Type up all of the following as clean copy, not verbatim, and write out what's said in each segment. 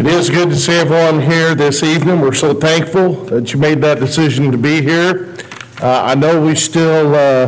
It is good to see everyone here this evening. We're so thankful that you made that decision to be here. I know we still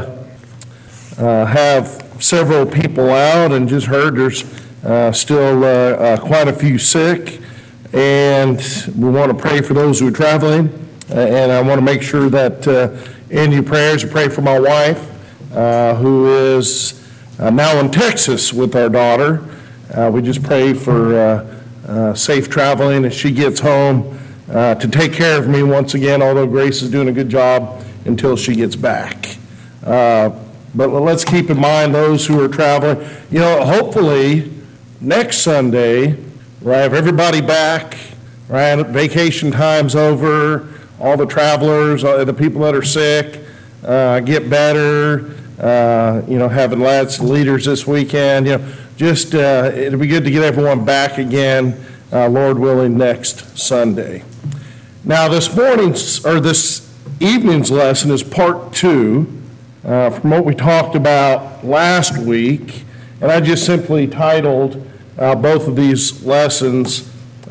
have several people out, and just heard there's still quite a few sick, and we want to pray for those who are traveling, and I want to make sure that in your prayers you pray for my wife, who is now in Texas with our daughter. We just pray for safe traveling as she gets home to take care of me once again, although Grace is doing a good job until she gets back. But let's keep in mind those who are traveling. You know, hopefully next Sunday, right, have everybody back, right, vacation time's over, all the travelers, the people that are sick get better, having lots of leaders this weekend, just it'll be good to get everyone back again, Lord willing, next Sunday. Now, this evening's lesson is part 2 from what we talked about last week, and I just simply titled both of these lessons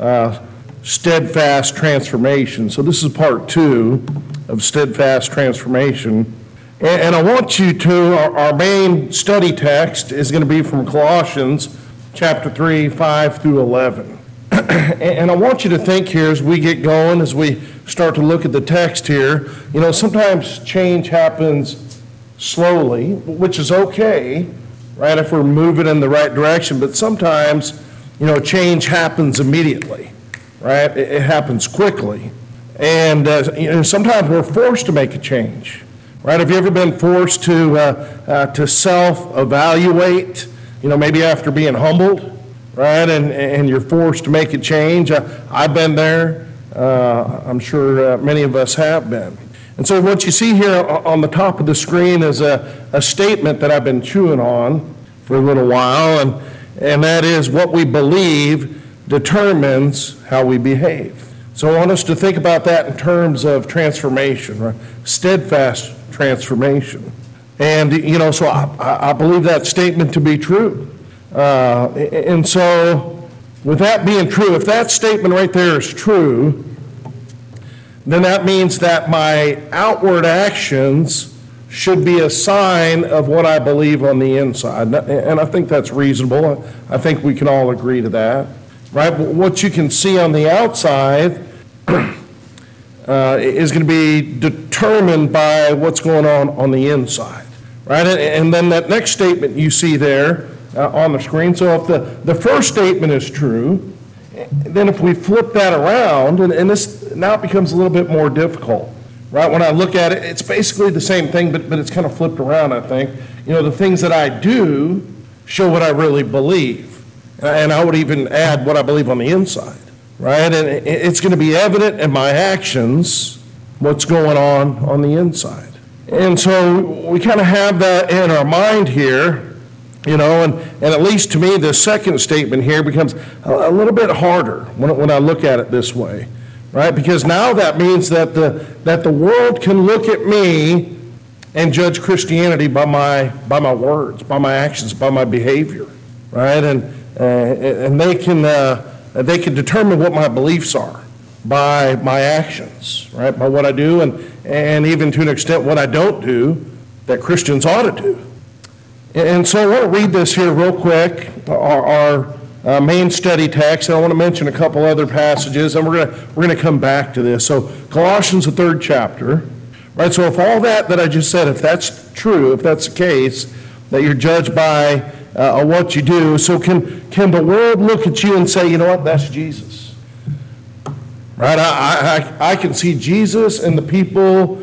Steadfast Transformation. So this is part 2 of Steadfast Transformation. And I want you to, our main study text is going to be from Colossians chapter 3, 5 through 11. And I want you to think here as we get going, as we start to look at the text here, sometimes change happens slowly, which is okay, right, if we're moving in the right direction, but sometimes, change happens immediately, right? It happens quickly. And sometimes we're forced to make a change. Right? Have you ever been forced to self-evaluate, maybe after being humbled, right? And you're forced to make a change. I've been there. I'm sure many of us have been. And so what you see here on the top of the screen is a statement that I've been chewing on for a little while, and that is what we believe determines how we behave. So I want us to think about that in terms of transformation, right? Steadfast transformation. And, so I believe that statement to be true. And so with that being true, if that statement right there is true, then that means that my outward actions should be a sign of what I believe on the inside. And I think that's reasonable. I think we can all agree to that. Right? What you can see on the outside is going to be determined by what's going on the inside, right? And then that next statement you see there on the screen. So if the first statement is true, then if we flip that around, and this now it becomes a little bit more difficult, right? When I look at it, it's basically the same thing, but it's kind of flipped around, I think. The things that I do show what I really believe. And I would even add what I believe on the inside. Right? And it's going to be evident in my actions what's going on the inside. And so we kind of have that in our mind here, and at least to me, the second statement here becomes a little bit harder when I look at it this way, right? Because now that means that the world can look at me and judge Christianity by my words, by my actions, by my behavior, right? And they can determine what my beliefs are by my actions, right? By what I do and even to an extent what I don't do that Christians ought to do. And so I want to read this here real quick, our main study text, and I want to mention a couple other passages, and we're going to come back to this. So Colossians, the 3rd chapter, right? So if all that I just said, if that's true, if that's the case, that you're judged by what you do. So can the world look at you and say, you know what, that's Jesus? Right? I can see Jesus and the people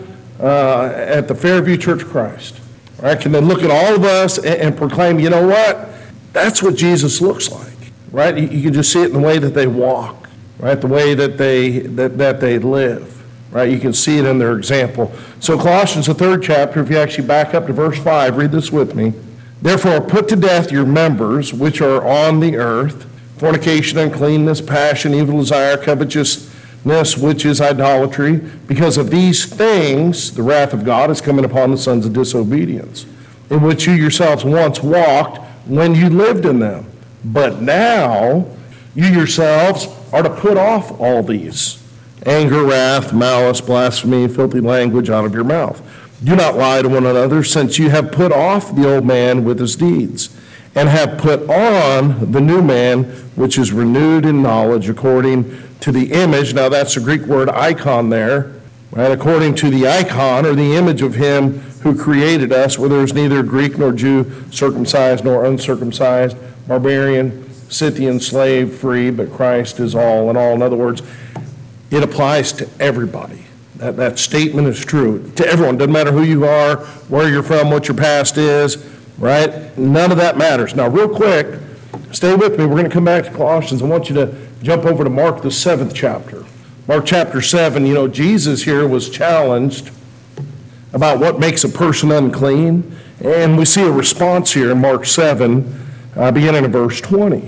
at the Fairview Church of Christ. Right? Can they look at all of us and proclaim, you know what, that's what Jesus looks like? Right? You can just see it in the way that they walk, right? The way that they live. Right? You can see it in their example. So Colossians, the 3rd chapter, if you actually back up to verse 5, read this with me. Therefore, put to death your members which are on the earth, fornication, uncleanness, passion, evil desire, covetousness, which is idolatry. Because of these things, the wrath of God is coming upon the sons of disobedience, in which you yourselves once walked when you lived in them. But now you yourselves are to put off all these: anger, wrath, malice, blasphemy, filthy language out of your mouth. Do not lie to one another, since you have put off the old man with his deeds, and have put on the new man, which is renewed in knowledge according to the image. Now that's the Greek word icon there, right? According to the icon, or the image of him who created us, where there is neither Greek nor Jew, circumcised nor uncircumcised, barbarian, Scythian, slave, free, but Christ is all in all. In other words, it applies to everybody. That statement is true to everyone. Doesn't matter who you are, where you're from, what your past is, right? None of that matters. Now, real quick, stay with me. We're going to come back to Colossians. I want you to jump over to Mark, the 7th chapter. Mark chapter 7, Jesus here was challenged about what makes a person unclean. And we see a response here in Mark 7, beginning in verse 20.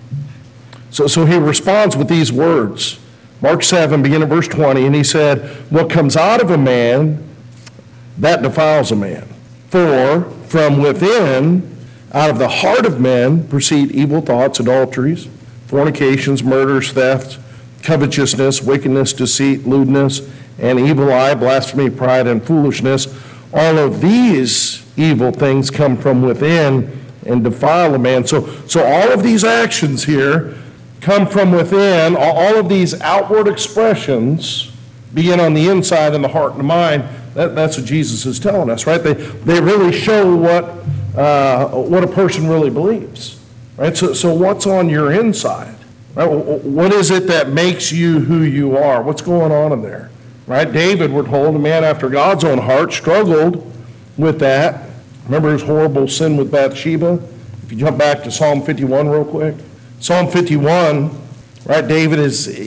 So he responds with these words. Mark 7, beginning in verse 20, and he said, "What comes out of a man, that defiles a man. For from within, out of the heart of men, proceed evil thoughts, adulteries, fornications, murders, thefts, covetousness, wickedness, deceit, lewdness, and evil eye, blasphemy, pride, and foolishness. All of these evil things come from within and defile a man." So all of these actions here come from within. All of these outward expressions begin on the inside in the heart and the mind. That's what Jesus is telling us, right? They really show what a person really believes, right? So what's on your inside? Right? What is it that makes you who you are? What's going on in there? Right? David, we're told, a man after God's own heart, struggled with that. Remember his horrible sin with Bathsheba? If you jump back to Psalm 51 real quick. Psalm 51, right? David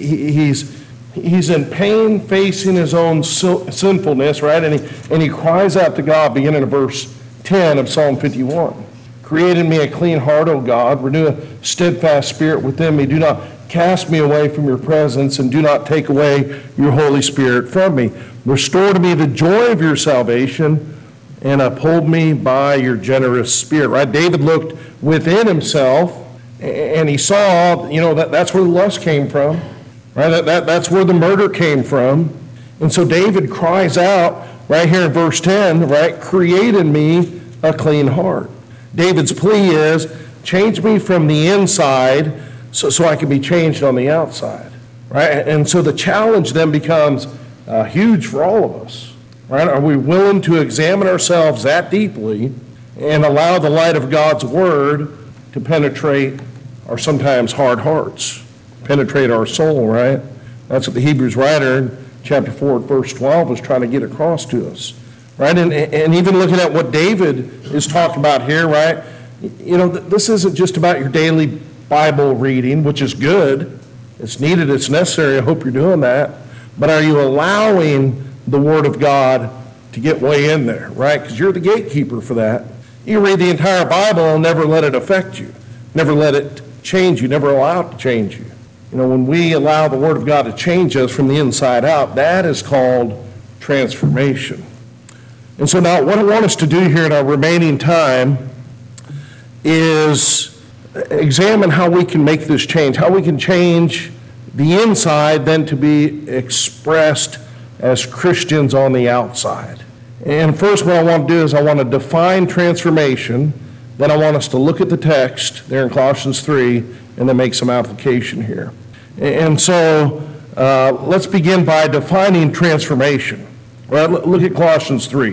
he's in pain facing his own sinfulness, right? And he cries out to God, beginning in verse 10 of Psalm 51. "Create in me a clean heart, O God. Renew a steadfast spirit within me. Do not cast me away from your presence, and do not take away your Holy Spirit from me. Restore to me the joy of your salvation, and uphold me by your generous spirit." Right? David looked within himself, and he saw, that's where the lust came from. Right? That's where the murder came from. And so David cries out right here in verse 10, right? "Create in me a clean heart." David's plea is, change me from the inside so I can be changed on the outside. Right? And so the challenge then becomes huge for all of us. Right? Are we willing to examine ourselves that deeply and allow the light of God's word to penetrate our sometimes hard hearts, penetrate our soul, right? That's what the Hebrews writer in chapter 4, verse 12 is trying to get across to us, right? And even looking at what David is talking about here, right? This isn't just about your daily Bible reading, which is good. It's needed, it's necessary. I hope you're doing that. But are you allowing the Word of God to get way in there, right? Because you're the gatekeeper for that. You read the entire Bible and never let it affect you. Never let it change you. Never allow it to change you. When we allow the Word of God to change us from the inside out, that is called transformation. And so now what I want us to do here in our remaining time is examine how we can make this change, how we can change the inside then to be expressed as Christians on the outside. And first what I want to do is I want to define transformation. Then I want us to look at the text there in Colossians 3 and then make some application here. And so let's begin by defining transformation. Right? Look at Colossians 3.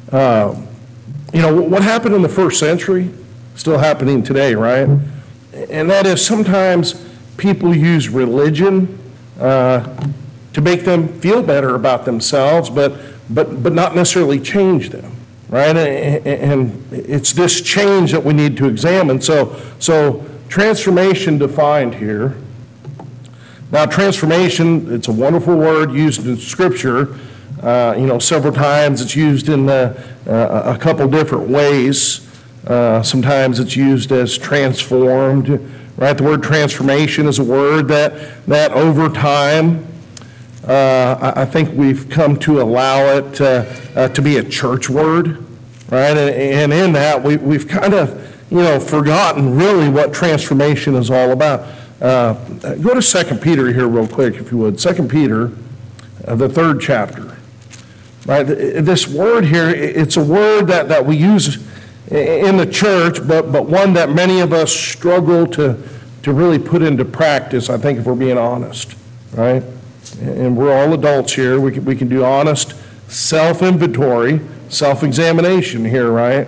What happened in the first century, still happening today, right? And that is sometimes people use religion to make them feel better about themselves, but not necessarily change them. Right? And it's this change that we need to examine. So transformation defined here. Now, transformation, it's a wonderful word used in Scripture. Several times it's used in a couple different ways. Sometimes it's used as transformed. Right? The word transformation is a word that over time, I think we've come to allow it to be a church word, right? And in that, we've kind of, forgotten really what transformation is all about. Go to 2 Peter here real quick, if you would. 2 Peter, the 3rd chapter. Right? This word here, it's a word that we use in the church, but one that many of us struggle to really put into practice, I think, if we're being honest. Right? And we're all adults here. We can do honest self-inventory, self-examination here, right?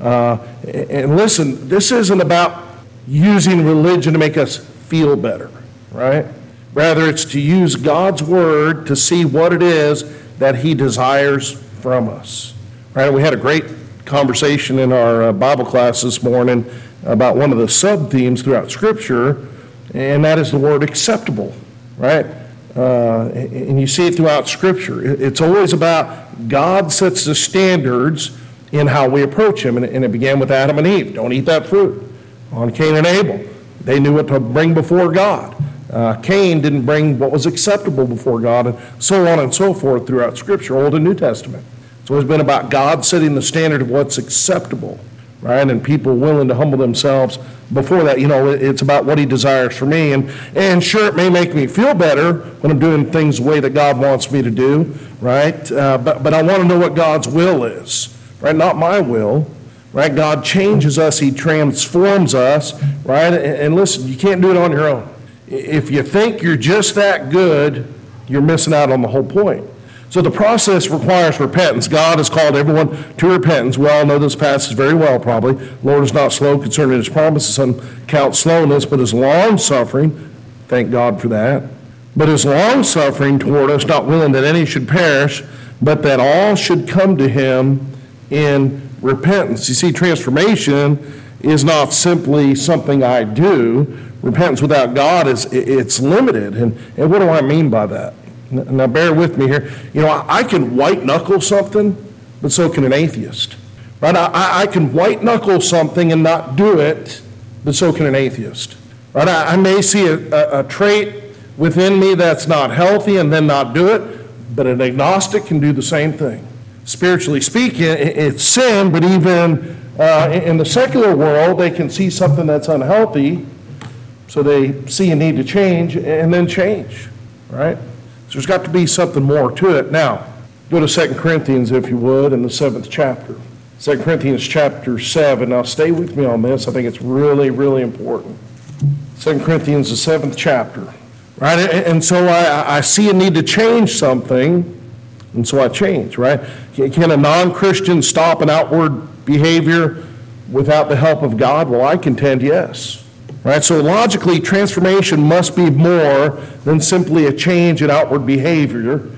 And listen, this isn't about using religion to make us feel better, right? Rather, it's to use God's word to see what it is that he desires from us, right? We had a great conversation in our Bible class this morning about one of the sub-themes throughout Scripture, and that is the word acceptable, right? And you see it throughout Scripture. It's always about God sets the standards in how we approach him, and it began with Adam and Eve. Don't eat that fruit. On Cain and Abel, they knew what to bring before God. Cain didn't bring what was acceptable before God, and so on and so forth throughout Scripture, Old and New Testament. It's always been about God setting the standard of what's acceptable, right? And people willing to humble themselves before that. It's about what he desires for me. And sure, it may make me feel better when I'm doing things the way that God wants me to do, right? But I want to know what God's will is, right? Not my will. Right? God changes us. He transforms us. Right? And listen, you can't do it on your own. If you think you're just that good, you're missing out on the whole point. So the process requires repentance. God has called everyone to repentance. We all know this passage very well, probably. The Lord is not slow concerning his promises. Some count slowness, but is long-suffering. Thank God for that. But is long-suffering toward us, not willing that any should perish, but that all should come to him in repentance. You see, transformation is not simply something I do. Repentance without God it's limited. And what do I mean by that? Now bear with me here. I can white knuckle something, but so can an atheist. Right? I can white knuckle something and not do it, but so can an atheist. Right? I may see a trait within me that's not healthy and then not do it, but an agnostic can do the same thing. Spiritually speaking, it's sin, but even in the secular world, they can see something that's unhealthy, so they see a need to change and then change, right? So there's got to be something more to it. Now, go to 2 Corinthians, if you would, in the 7th chapter. 2 Corinthians chapter 7. Now, stay with me on this. I think it's really, really important. 2 Corinthians, the 7th chapter, right? And so I see a need to change something, and so I change, right? Can a non-Christian stop an outward behavior without the help of God? Well, I contend yes. Right? So logically, transformation must be more than simply a change in outward behavior.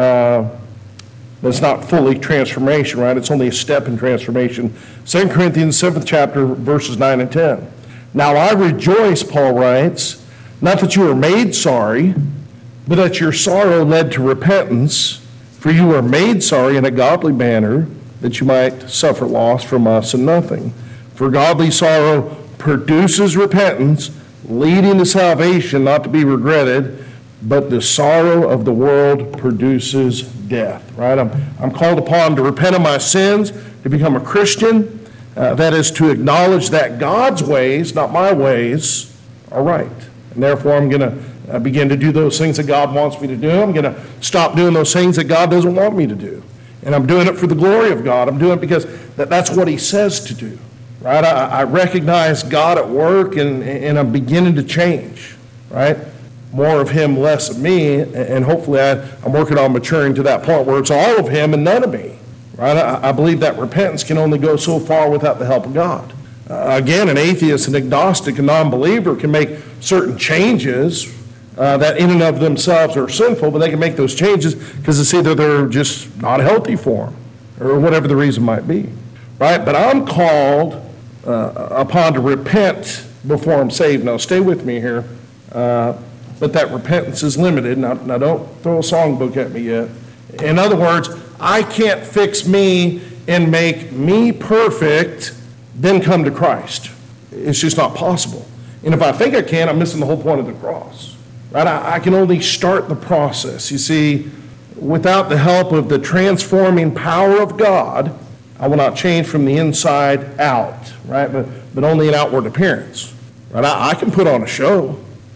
That's not fully transformation, right? It's only a step in transformation. 2 Corinthians 7th chapter, verses 9 and 10. Now I rejoice, Paul writes, not that you were made sorry, but that your sorrow led to repentance. For you were made sorry in a godly manner, that you might suffer loss from us and nothing. For godly sorrow produces repentance, leading to salvation, not to be regretted, but the sorrow of the world produces death. Right? I'm called upon to repent of my sins, to become a Christian. That is to acknowledge that God's ways, not my ways, are right. And therefore I'm going to begin to do those things that God wants me to do. I'm going to stop doing those things that God doesn't want me to do. And I'm doing it for the glory of God. I'm doing it because that's what he says to do. Right? I recognize God at work, and I'm beginning to change. Right? More of him, less of me. And hopefully I'm working on maturing to that point where it's all of him and none of me. Right? I believe that repentance can only go so far without the help of God. Again, an atheist, an agnostic, a non-believer can make certain changes that in and of themselves are sinful, but they can make those changes because it's either they're just not healthy for them or whatever the reason might be, right? But I'm called upon to repent before I'm saved. Now, stay with me here, but that repentance is limited. Now, don't throw a songbook at me yet. In other words, I can't fix me and make me perfect, then come to Christ. It's just not possible. And if I think I can, I'm missing the whole point of the cross. Right? I can only start the process. You see, without the help of the transforming power of God, I will not change from the inside out, right? But only an outward appearance. Right? I can put on a show.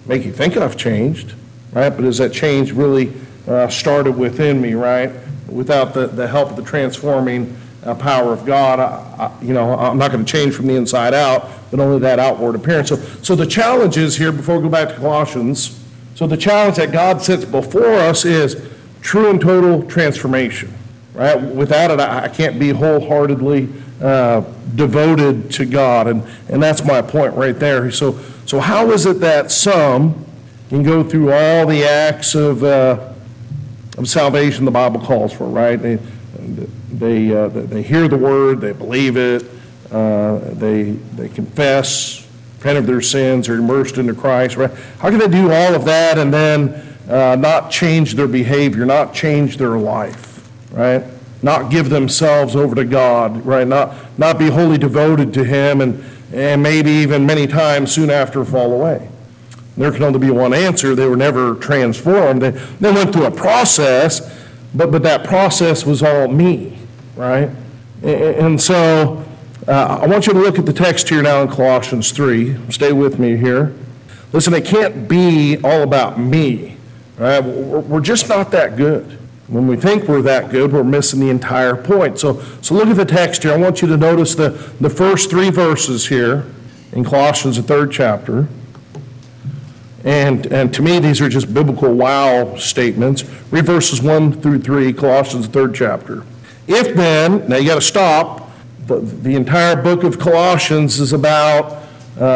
make you think I've changed, right? But has that change really started within me, right? Without the help of the transforming power of God, I'm not going to change from the inside out, but only that outward appearance. So the challenge is here, before we go back to Colossians, so the challenge that God sets before us is true and total transformation, right? Without it, I can't be wholeheartedly devoted to God, and that's my point right there. So how is it that some can go through all the acts of salvation the Bible calls for, right? They hear the word, they believe it, they confess, repent of their sins, are immersed into Christ, right? How can they do all of that and then not change their behavior, not change their life, right? Not give themselves over to God, right? Not be wholly devoted to Him, and maybe even many times soon after fall away. There can only be one answer. They were never transformed. They went through a process, but that process was all me, right? And so I want you to look at the text here now in Colossians 3. Stay with me here. Listen, it can't be all about me, right? We're just not that good. When we think we're that good, we're missing the entire point. So look at the text here. I want you to notice the first 3 verses here in Colossians, the 3rd chapter. And to me, these are just biblical wow statements. Read verses 1 through 3, Colossians, the 3rd chapter. If then, now you got to stop. The entire book of Colossians is about,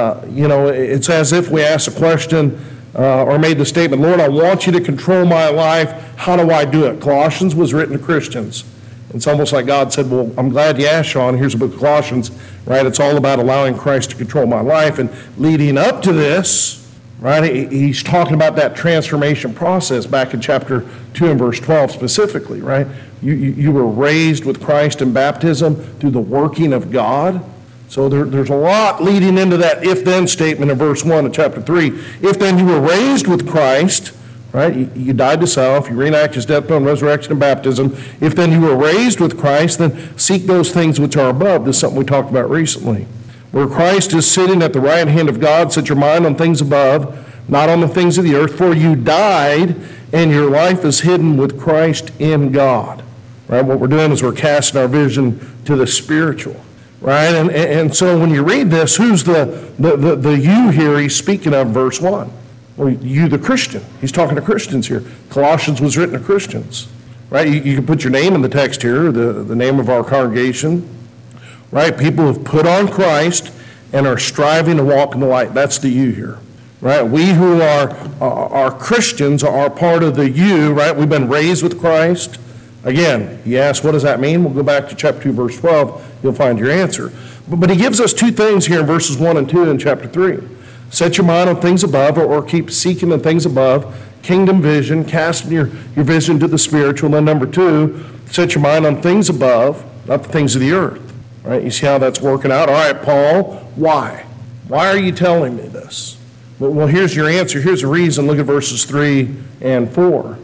it's as if we ask a question or made the statement, Lord, I want you to control my life. How do I do it? Colossians was written to Christians. It's almost like God said, well, I'm glad you asked, Sean. Here's the book of Colossians, right? It's all about allowing Christ to control my life. And leading up to this, right, he's talking about that transformation process back in chapter 2 and verse 12 specifically, right? You were raised with Christ in baptism through the working of God. So there's a lot leading into that if-then statement in verse 1 of chapter 3. If then you were raised with Christ, right? You died to self, you reenact His death, burial, and resurrection, and baptism. If then you were raised with Christ, then seek those things which are above. This is something we talked about recently. Where Christ is sitting at the right hand of God, set your mind on things above, not on the things of the earth, for you died, and your life is hidden with Christ in God. Right? What we're doing is we're casting our vision to the spiritual. Right? And so when you read this, who's the you here he's speaking of, verse 1? Well, you, the Christian. He's talking to Christians here. Colossians was written to Christians. Right? You can put your name in the text here, the name of our congregation. Right? People have put on Christ and are striving to walk in the light. That's the you here. Right? We who are Christians are part of the you, right? We've been raised with Christ. Again, you ask, what does that mean? We'll go back to chapter 2, verse 12. You'll find your answer. But he gives us 2 things here in verses 1 and 2 in chapter 3. Set your mind on things above, or keep seeking the things above. Kingdom vision, casting your vision to the spiritual. And then number 2, set your mind on things above, not the things of the earth. Right? You see how that's working out? All right, Paul, why? Why are you telling me this? Well, here's your answer. Here's the reason. Look at verses 3 and 4.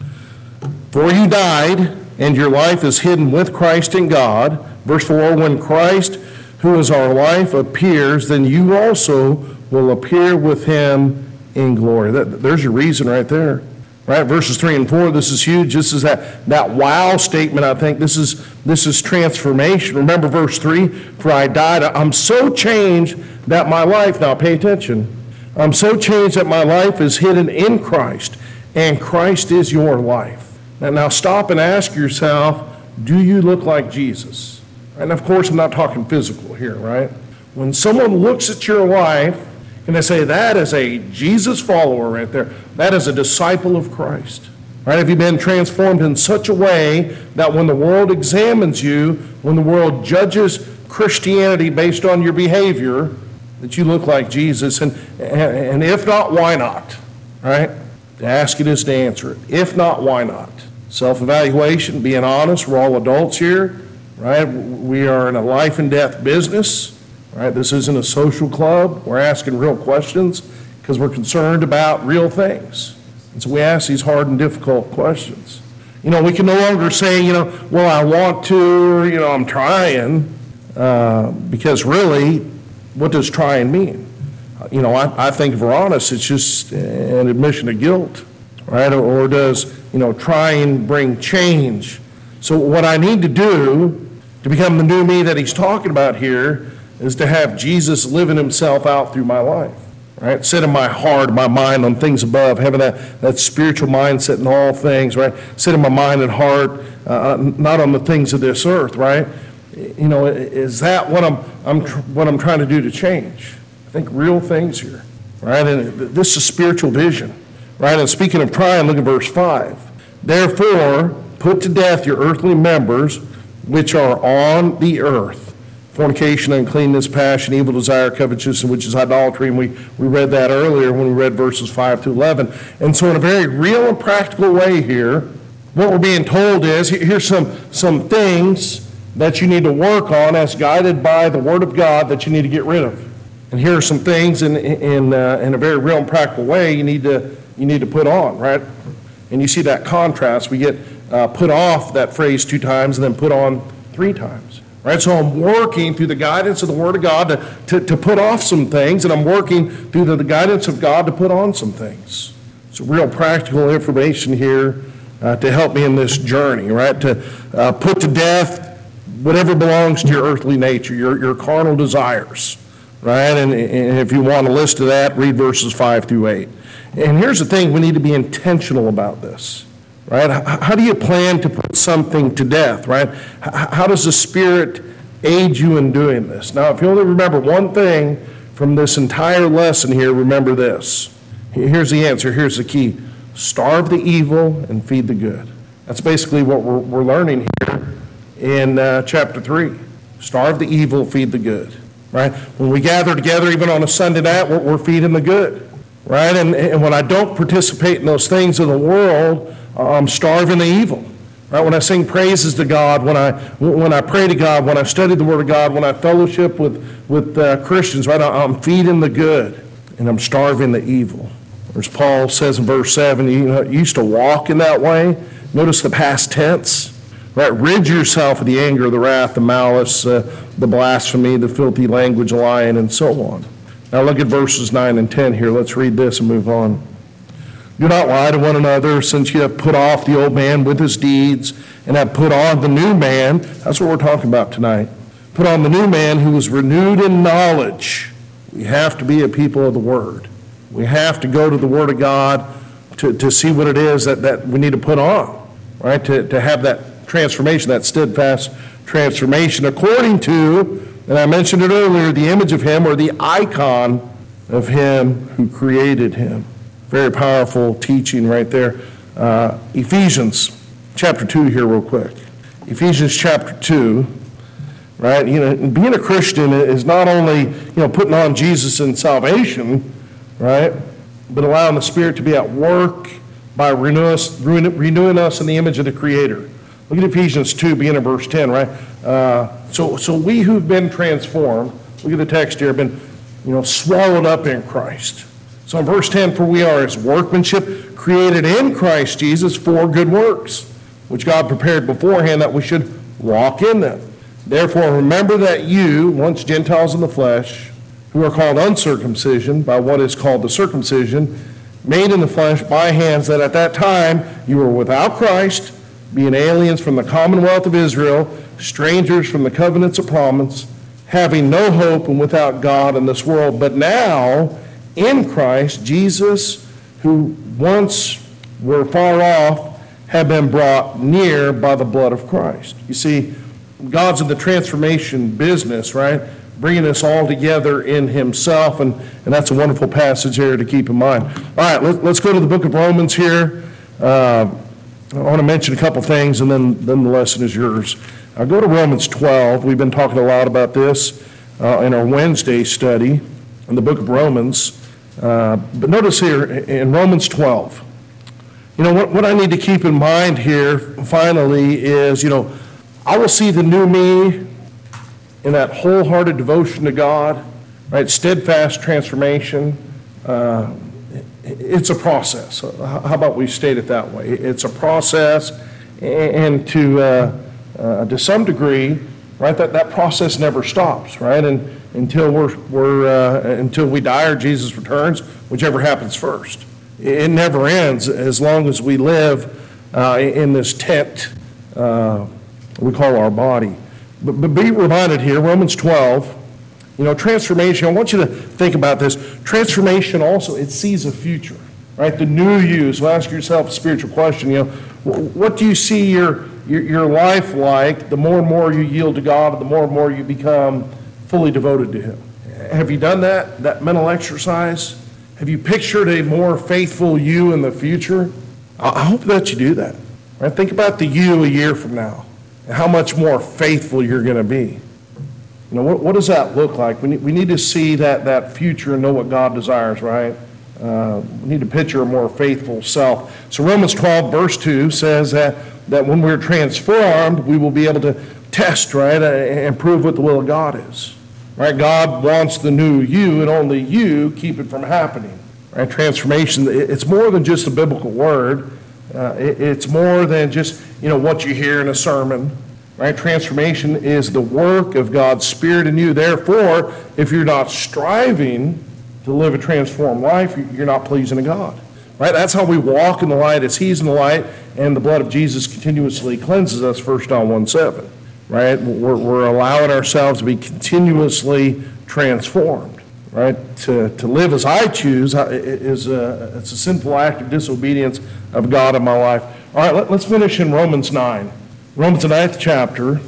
For you died, and your life is hidden with Christ in God. Verse 4, when Christ, who is our life, appears, then you also will appear with Him in glory. There's your reason right there. Right? Verses 3 and 4, this is huge. This is that wow statement, I think. This is transformation. Remember verse 3, for I died. I'm so changed that my life, now pay attention, I'm so changed that my life is hidden in Christ, and Christ is your life. Now stop and ask yourself, do you look like Jesus? And of course, I'm not talking physical here, right? When someone looks at your life and they say, that is a Jesus follower right there, that is a disciple of Christ. Right? Have you been transformed in such a way that when the world examines you, when the world judges Christianity based on your behavior, that you look like Jesus? And if not, why not? Right? To ask it is to answer it. If not, why not? Self-evaluation, being honest, we're all adults here, right? We are in a life and death business, right? This isn't a social club. We're asking real questions because we're concerned about real things. And so we ask these hard and difficult questions. We can no longer say, well, I want to, or, I'm trying, because really, what does trying mean? I think if we're honest, it's just an admission of guilt, right? Or does, try and bring change? So what I need to do to become the new me that he's talking about here is to have Jesus living himself out through my life, right? Setting my heart, my mind on things above, having that spiritual mindset in all things, right? Setting my mind and heart not on the things of this earth, right? Is that what I'm trying to do to change? I think real things here, right? And this is spiritual vision, right? And speaking of trying, look at verse 5. Therefore, put to death your earthly members, which are on the earth: fornication, uncleanness, passion, evil desire, covetousness, which is idolatry. And we read that earlier when we read verses 5 to 11. And so in a very real and practical way here, what we're being told is, here's some things that you need to work on as guided by the Word of God that you need to get rid of. And here are some things in a very real and practical way you need to put on, right? And you see that contrast. We get put off, that phrase, 2 times, and then put on 3 times. Right? So I'm working through the guidance of the Word of God to put off some things, and I'm working through the guidance of God to put on some things. It's real practical information here to help me in this journey, right? To put to death whatever belongs to your earthly nature, your carnal desires, right? And if you want a list of that, read verses 5 through 8. And here's the thing, we need to be intentional about this. Right? How do you plan to put something to death, right? How does the Spirit aid you in doing this? Now, if you only remember one thing from this entire lesson here, remember this. Here's the answer. Here's the key. Starve the evil and feed the good. That's basically what we're learning here in chapter 3. Starve the evil, feed the good. Right? When we gather together, even on a Sunday night, we're feeding the good. Right? And when I don't participate in those things of the world, I'm starving the evil. Right? When I sing praises to God, when I pray to God, when I study the Word of God, when I fellowship with Christians, right, I'm feeding the good and I'm starving the evil. As Paul says in verse 7, you used to walk in that way. Notice the past tense. Right? Rid yourself of the anger, the wrath, the malice, the blasphemy, the filthy language, lying, and so on. Now look at verses 9 and 10 here. Let's read this and move on. Do not lie to one another, since you have put off the old man with his deeds and have put on the new man. That's what we're talking about tonight. Put on the new man who is renewed in knowledge. We have to be a people of the Word. We have to go to the Word of God to see what it is that we need to put on, right? To have that transformation, that steadfast transformation according to, and I mentioned it earlier, the image of Him, or the icon of Him who created Him. Very powerful teaching right there. Ephesians chapter 2 here real quick. Ephesians chapter 2, right? Being a Christian is not only, putting on Jesus in salvation, right? But allowing the Spirit to be at work by renewing us in the image of the Creator. Look at Ephesians 2, beginning at verse 10, right? So we who've been transformed, look at the text here, have been, swallowed up in Christ. So in verse 10, for we are His workmanship, created in Christ Jesus for good works, which God prepared beforehand that we should walk in them. Therefore remember that you, once Gentiles in the flesh, who are called uncircumcision by what is called the circumcision, made in the flesh by hands, that at that time you were without Christ, being aliens from the commonwealth of Israel, strangers from the covenants of promise, having no hope and without God in this world. But now, in Christ Jesus, who once were far off, have been brought near by the blood of Christ. You see, God's in the transformation business, right? Bringing us all together in Himself, and that's a wonderful passage here to keep in mind. All right, let's go to the book of Romans here. I want to mention a couple things, and then the lesson is yours. I'll go to Romans 12. We've been talking a lot about this in our Wednesday study in the book of Romans. But notice here in Romans 12, what I need to keep in mind here finally is, I will see the new me in that wholehearted devotion to God, right? Steadfast transformation. It's a process. How about we state it that way? It's a process, and to some degree, right, that process never stops, right? And until until we die or Jesus returns, whichever happens first. It never ends as long as we live in this tent we call our body. But be reminded here, Romans 12, transformation. I want you to think about this. Transformation also, it sees a future, right? The new you. So ask yourself a spiritual question. What do you see your life like the more and more you yield to God, the more and more you become fully devoted to Him? Have you done that mental exercise? Have you pictured a more faithful you in the future? I hope that you do that. Right? Think about the you a year from now and how much more faithful you're going to be. What does that look like? We need to see that future and know what God desires, right? We need to picture a more faithful self. So Romans 12, verse 2 says that when we're transformed, we will be able to test, right, and prove what the will of God is. Right? God wants the new you, and only you keep it from happening. Right? Transformation, it's more than just a biblical word. It's more than just, what you hear in a sermon. Right? Transformation is the work of God's Spirit in you. Therefore, if you're not striving to live a transformed life, you're not pleasing to God. Right? That's how we walk in the light as He's in the light, and the blood of Jesus continuously cleanses us, 1 John 1:7. Right? We're allowing ourselves to be continuously transformed. Right? To live as I choose it's a sinful act of disobedience of God in my life. All right, let's finish in Romans 9. Romans, the 9th chapter.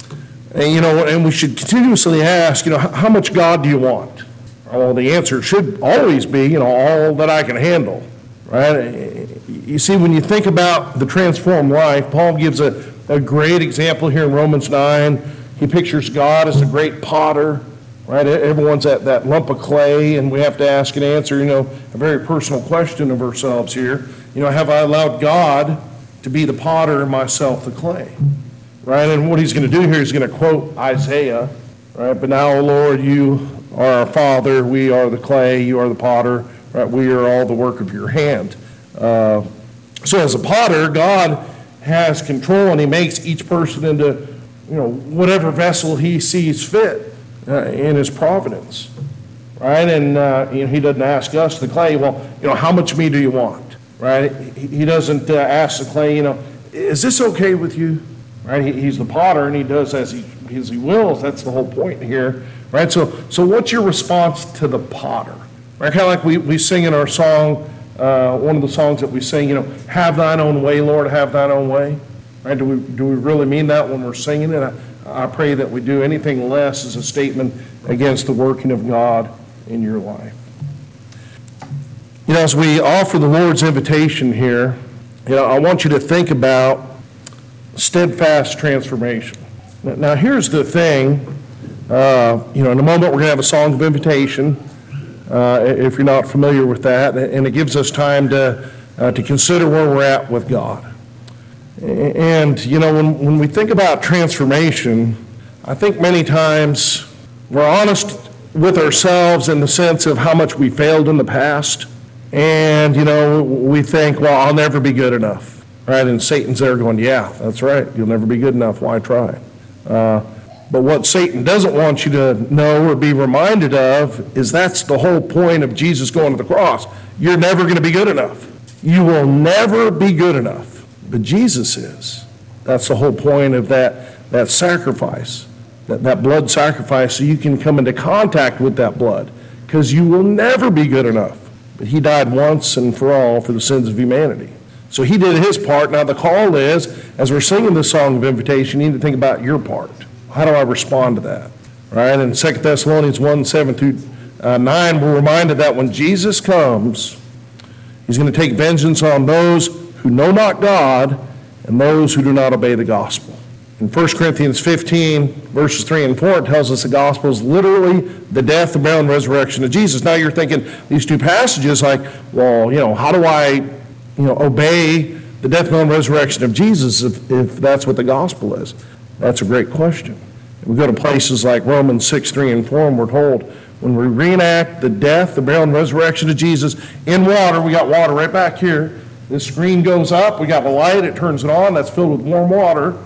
And we should continuously ask, how much God do you want? Well, the answer should always be, all that I can handle. Right? You see, when you think about the transformed life, Paul gives a great example here in Romans 9. He pictures God as the great potter. Right? Everyone's at that lump of clay, and we have to ask and answer, a very personal question of ourselves here. Have I allowed God to be the potter and myself the clay? Right? And what he's going to do here is going to quote Isaiah. Right? But now, O Lord, you are our Father. We are the clay. You are the potter. Right? We are all the work of your hand. So as a potter, God has control, and He makes each person into, whatever vessel He sees fit. In His providence, right? And He doesn't ask us, the clay, well, how much me do you want, right? He doesn't ask the clay, is this okay with you, right? He's the potter, and He does as He wills. That's the whole point here, right? So what's your response to the potter, right? Kind of like we sing in our song, one of the songs that we sing, have Thine own way, Lord, have Thine own way, right? Do we really mean that when we're singing it? I pray that we do. Anything less is a statement against the working of God in your life. As we offer the Lord's invitation here, I want you to think about steadfast transformation. Now here's the thing. In a moment we're going to have a song of invitation, if you're not familiar with that, and it gives us time to consider where we're at with God. And, when we think about transformation, I think many times we're honest with ourselves in the sense of how much we failed in the past. And, we think, well, I'll never be good enough, right? And Satan's there going, yeah, that's right. You'll never be good enough. Why try? But what Satan doesn't want you to know or be reminded of is that's the whole point of Jesus going to the cross. You're never going to be good enough. You will never be good enough. But Jesus is. That's the whole point of that sacrifice, that blood sacrifice, so you can come into contact with that blood, because you will never be good enough. But He died once and for all for the sins of humanity. So He did His part. Now the call is, as we're singing this song of invitation, you need to think about your part. How do I respond to that? Right? In 2 Thessalonians 1:7-9, we're reminded that when Jesus comes, He's going to take vengeance on those who know not God and those who do not obey the gospel. In 1 Corinthians 15, verses 3 and 4, it tells us the gospel is literally the death, the burial, and resurrection of Jesus. Now you're thinking these two passages like, well, how do I, obey the death, burial, and resurrection of Jesus if that's what the gospel is? That's a great question. We go to places like Romans 6:3 and 4, and we're told when we reenact the death, the burial, and resurrection of Jesus in water, we got water right back here. This screen goes up, we got the light, it turns it on, that's filled with warm water.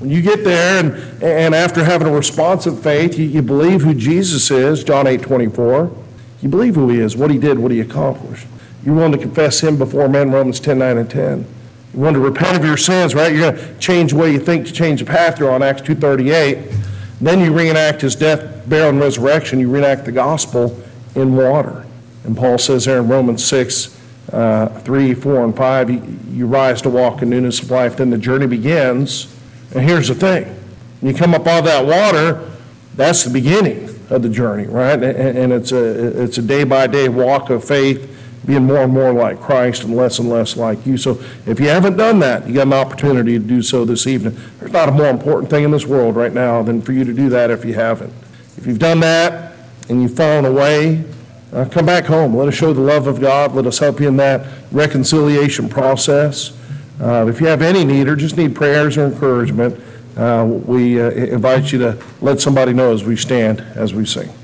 When you get there and after having a responsive faith, you believe who Jesus is, John 8:24. You believe who he is, what he did, what he accomplished. You're willing to confess him before men, Romans 10:9 and 10. You want to repent of your sins, right? You're going to change the way you think to change the path you're on, Acts 2:38. Then you reenact his death, burial, and resurrection. You reenact the gospel in water. And Paul says there in Romans 6:3, 4, and 5, you rise to walk in newness of life. Then the journey begins. And here's the thing. When you come up out of that water, that's the beginning of the journey, right? And it's a day-by-day walk of faith, being more and more like Christ and less like you. So if you haven't done that, you got an opportunity to do so this evening. There's not a more important thing in this world right now than for you to do that if you haven't. If you've done that and you've fallen away, come back home. Let us show the love of God. Let us help you in that reconciliation process. If you have any need or just need prayers or encouragement, we invite you to let somebody know as we stand, as we sing.